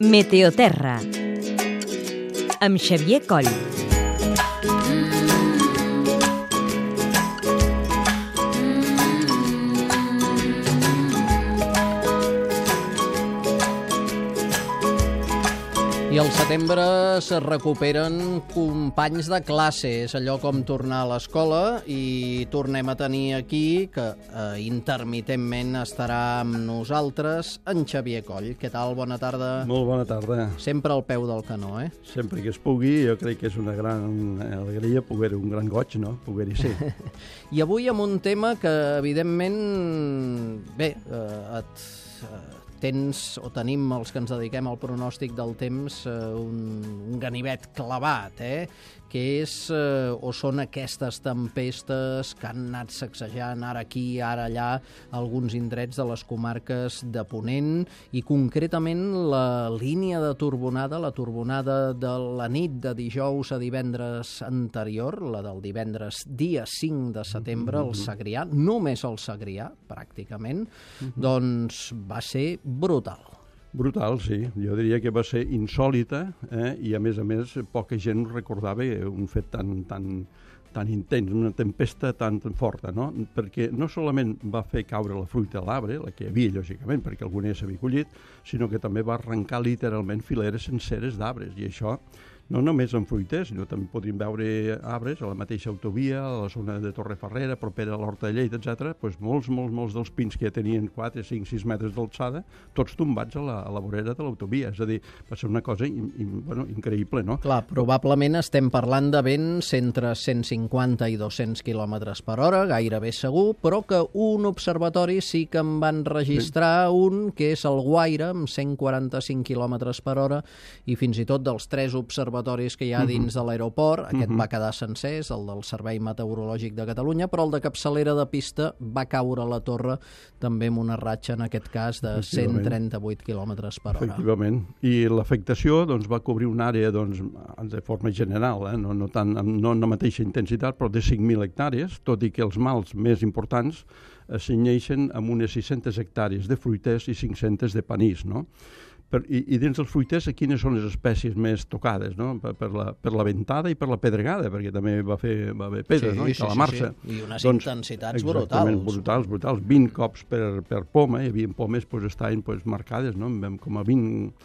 Meteoterra, amb Xavier Coll. I al setembre se recuperen companys de classe, és allò com tornar a l'escola, i tornem a tenir aquí, que intermitentment estarà amb nosaltres, en Xavier Coll. Què tal? Bona tarda. Molt bona tarda. Sempre al peu del canó, eh? Sempre que es pugui, jo crec que és una gran alegria poder-hi, un gran goig, no?, poder-hi ser. I avui amb un tema que, evidentment, bé, tens, o tenim els que ens dediquem al pronòstic del temps, un ganivet clavat, que és o són aquestes tempestes que han anat sacsejant ara aquí, ara allà, alguns indrets de les comarques de Ponent, i concretament la línia de turbonada, la turbonada de la nit de dijous a divendres anterior, la del divendres dia 5 de setembre, el Segrià, només el Segrià, pràcticament, doncs va ser brutal. Brutal, sí. Jo diria que va ser insòlita, i a més, poca gent recordava un fet tan intens, una tempesta tan forta, no? Perquè no solament va fer caure la fruita a l'arbre, la que hi havia, lògicament, perquè alguna s'havia collit, sinó que també va arrencar literalment fileres senceres d'arbres, i això no només en fruiters, sinó també podríem veure arbres a la mateixa autovia, a la zona de Torreferrera, propera a l'Horta de Lleida, etc. Doncs molts dels pins que ja tenien 4, 5, 6 metres d'alçada, tots tombats a la vorera de l'autovia. És a dir, va ser una cosa increïble, no? Clar, probablement estem parlant de vents entre 150 i 200 km per hora, gairebé segur, però que un observatori sí que en van registrar un, que és el Guaire, amb 145 km per hora, i fins i tot dels 3 observatoris que hi ha dins de l'aeroport, aquest va quedar sencer, és el del Servei Meteorològic de Catalunya, però el de capçalera de pista va caure a la torre també amb una ratxa, en aquest cas, de 138 km per hora. Efectivament. I l'afectació va cobrir una àrea de forma general, no en la mateixa intensitat, però de 5.000 hectàrees, tot i que els mals més importants s'anyeixen amb unes 600 hectàrees de fruiters i 500 de panís, no? I dins dels fruiters, quines són les espècies més tocades, no? Per la ventada i per la pedregada, perquè també va haver pedra, no? I calamarsa. I unes intensitats brutals. Brutals. 20 cops per poma, hi havia pomes que estaven marcades, no? Com a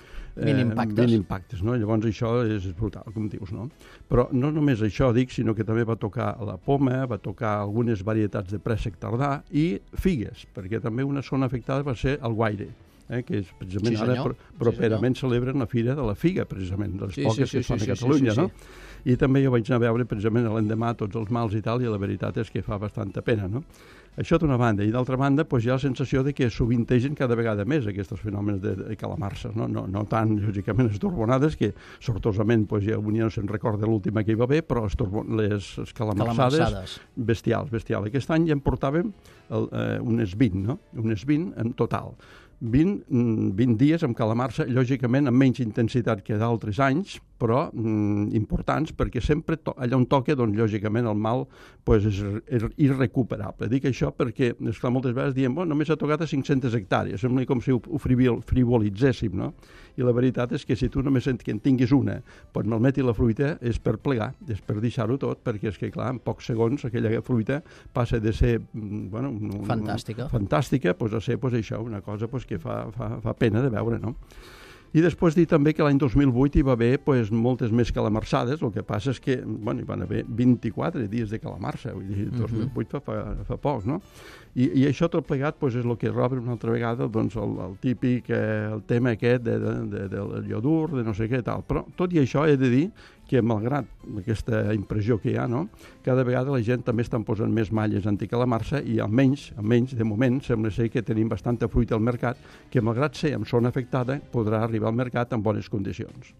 20 impactes, no? Llavors això és brutal, com dius, no? Però no només això dic, sinó que també va tocar la poma, va tocar algunes varietats de préssec tardà i figues, perquè també una zona afectada va ser el Guaire, que és precisament ara properament celebren la Fira de la Figa, precisament, de les poques que es fan a Catalunya, no? I també jo vaig anar a veure precisament l'endemà tots els mals i tal, i la veritat és que fa bastanta pena, no? Això d'una banda, i d'altra banda hi ha la sensació de que sovintegen cada vegada més aquests fenòmens de calamarses, no tant, lògicament, les turbonades, que sortosament ja no se'n recorda l'última que hi va haver, però les calamarsades bestials. Aquest any ja en portàvem unes 20, no? Unes 20 en total. 20 dies amb calamarsa, lògicament amb menys intensitat que d'altres anys, però importants, perquè sempre allà on toca, lògicament el mal és irrecuperable. Dic això perquè, esclar, moltes vegades diem, només ha tocat a 500 hectàrees, sembla com si ho frivolitzéssim, no? I la veritat és que si tu només en tinguis una, pots malmetre la fruita, és per plegar, és per deixar-ho tot, perquè és que, clar, en pocs segons aquella fruita passa de ser fantàstica a ser això, una cosa que fa pena de veure, no? I després dir també que l'any 2008 hi va haver moltes més calamarsades, el que passa és que hi van haver 24 dies de calamarsa, vull dir, 2008 fa poc, no? I això tot plegat és el que obre una altra vegada el típic el tema aquest del iodur, de no sé què tal, però tot i això he de dir que malgrat aquesta impressió que hi ha, no, cada vegada la gent també estan posant més malles anticalamarsa i almenys, de moment, sembla ser que tenim bastanta fruita al mercat que, malgrat ser en zona afectada, podrà arribar al mercat en bones condicions.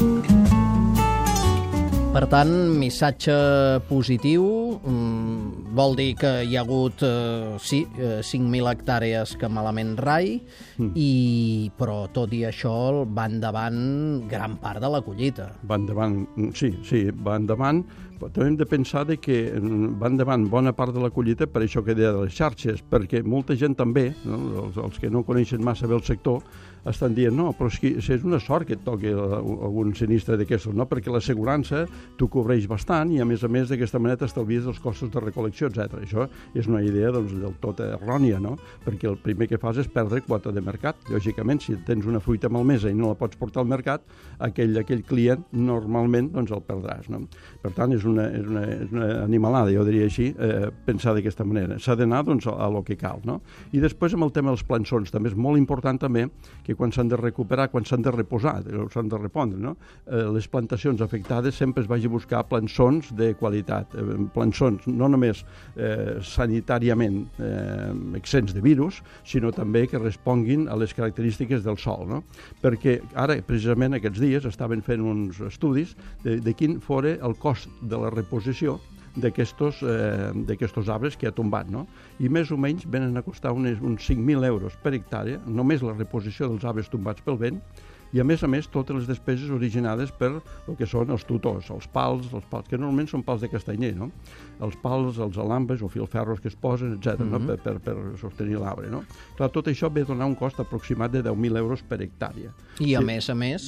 Per tant, missatge positiu, vol dir que hi ha hagut, 5.000 hectàrees que malament rai, però tot i això va endavant gran part de la collita. Va endavant, sí, va endavant, però també hem de pensar que va endavant bona part de la collita per això que deia de les xarxes, perquè molta gent també, no? Els que no coneixen massa bé el sector, estan dient, no, però és una sort que et toqui algun sinistre d'aquestos, no? Perquè l'assegurança t'ho cobreix bastant i, a més d'aquesta manera t'estalvies els costos de recolecció, etc. Això és una idea del tot errònia, no? Perquè el primer que fas és perdre quota de mercat. Lògicament, si tens una fruita malmesa i no la pots portar al mercat, aquell client normalment el perdràs, no? Per tant, és una animalada, jo diria així, pensar d'aquesta manera. S'ha d'anar a lo que cal, no? I després, amb el tema dels plançons, també és molt important també que quan s'han de recuperar, quan s'han de reposar, s'han de repondre, no? Les plantacions afectades sempre es vagi a buscar plançons de qualitat, plançons no només sanitàriament exempts de virus, sinó també que responguin a les característiques del sòl, no? Perquè ara, precisament aquests dies, estaven fent uns estudis de quin fora el cost de la reposició d'aquestos arbres que ha tombat, no? I més o menys venen a costar uns 5.000 euros per hectàrea, només la reposició dels arbres tombats pel vent, i a més totes les despeses originades per el que són els tutors, els pals, que normalment són pals de castanyer, no? Els pals, els alambres o filferros que es posen, etc., no? per sostenir l'arbre, no? Clar, tot això ve a donar un cost aproximat de 10.000 euros per hectàrea. I a més a més,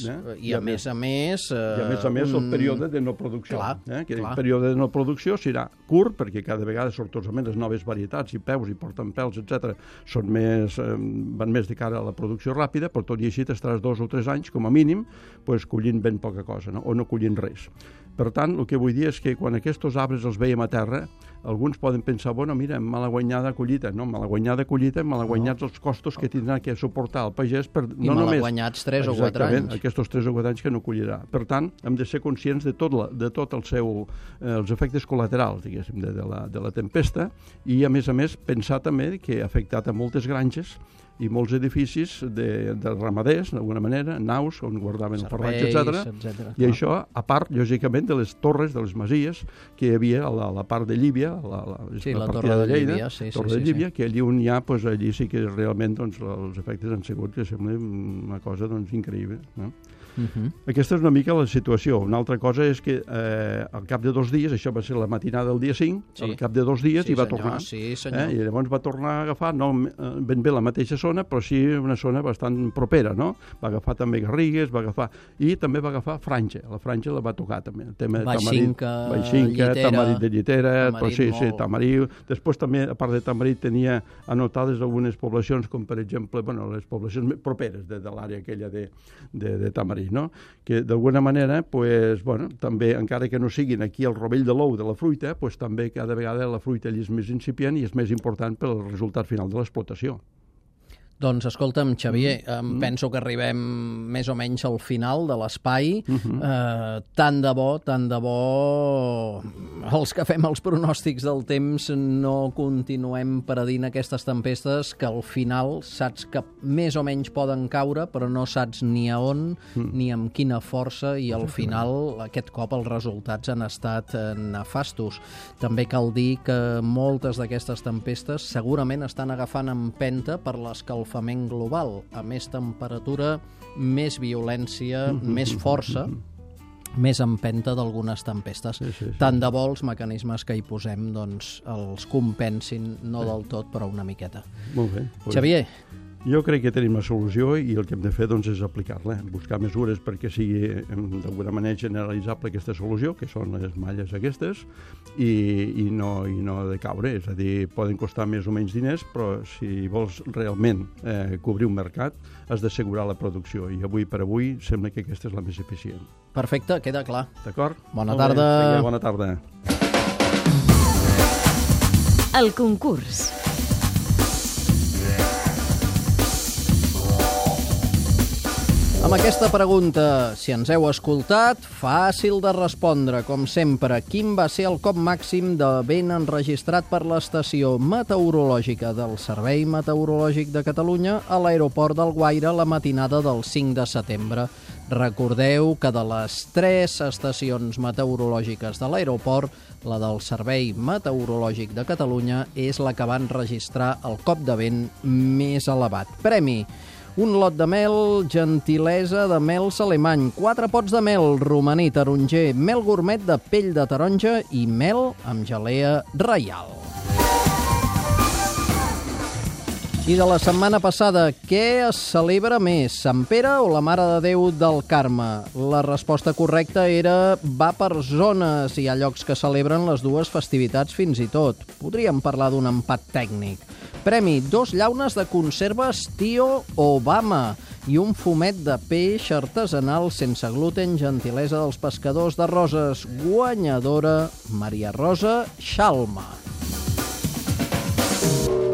el període de no producció. El període de no producció serà curt, perquè cada vegada, sortosament, les noves varietats i peus i porten pèls, etc., van més de cara a la producció ràpida, però tot i així t'estaràs 2 o 3 anys, com a mínim, collint ben poca cosa, no? O no collint res. Per tant, el que vull dir és que quan aquests arbres els veiem a terra, alguns poden pensar, bueno, mira, malaguanyada collita. No, malaguanyada collita, malaguanyats els costos que tindrà que suportar el pagès per... I malaguanyats 3 o 4 anys. Aquests 3 o 4 anys que no collirà. Per tant, hem de ser conscients de tot els efectes col·laterals, diguéssim, de la tempesta, i a més, pensar també que ha afectat a moltes granges i molts edificis de ramaders, d'alguna manera, naus, on guardaven el farratge, etc. I això, a part, lògicament, de les torres, de les masies, que hi havia a la part de Llívia, la Torre de Llívia, Torre de Llívia, que allí on hi ha, allí sí que realment els efectes han sigut que sembla una cosa increïble, no? Aquesta és una mica la situació. Una altra cosa és que al cap de 2 dies, això va ser la matinada del dia 5, al cap de 2 dies hi va tornar. I llavors va tornar a agafar, no ben bé la mateixa zona, però sí una zona bastant propera, no? Va agafar també Garrigues, i també va agafar Franja. La Franja la va tocar també. Baixinca, Tamarit de Llitera, Tamariu. Després també, a part de Tamarit, tenia anotades algunes poblacions, com per exemple, les poblacions properes de l'àrea aquella de Tamarit, no? Que d'alguna manera, també, encara que no siguin aquí el rovell de l'ou de la fruita, també cada vegada la fruita allí és més incipient i és més important pel resultat final de l'explotació. Doncs escolta'm, Xavier, penso que arribem més o menys al final de l'espai. Tant de bo els que fem els pronòstics del temps no continuem predint aquestes tempestes que al final saps que més o menys poden caure, però no saps ni a on ni amb quina força, i al final aquest cop els resultats han estat nefastos. També cal dir que moltes d'aquestes tempestes segurament estan agafant empenta per l'escalfament global, a més temperatura, més violència, més força, més empenta d'algunes tempestes. Tant de bo els mecanismes que hi posem els compensin, no del tot, però una miqueta. Molt bé. Xavier, jo crec que tenim la solució i el que hem de fer és aplicar-la, buscar mesures perquè sigui d'alguna manera generalitzable aquesta solució, que són les malles aquestes, i no de caure. És a dir, poden costar més o menys diners, però si vols realment cobrir un mercat, has d'assegurar la producció, i avui per avui sembla que aquesta és la més eficient. Perfecte, queda clar. D'acord? Bona tarda. Bona tarda. El concurs. Amb aquesta pregunta, si ens heu escoltat, fàcil de respondre, com sempre. Quin va ser el cop màxim de vent enregistrat per l'estació meteorològica del Servei Meteorològic de Catalunya a l'aeroport d'Alguaire la matinada del 5 de setembre? Recordeu que de les 3 estacions meteorològiques de l'aeroport, la del Servei Meteorològic de Catalunya és la que va enregistrar el cop de vent més elevat. Premi: un lot de mel, gentilesa de mels alemany, 4 pots de mel, romaní, taronger, mel gourmet de pell de taronja i mel amb gelea reial. I de la setmana passada, què es celebra més, Sant Pere o la Mare de Déu del Carme? La resposta correcta era va per zones. Hi ha llocs que celebren les dues festivitats fins i tot. Podríem parlar d'un empat tècnic. Premi: 2 llaunes de conserves Tio Obama i un fumet de peix artesanal sense gluten, gentilesa dels pescadors de Roses. Guanyadora: Maria Rosa Xalma.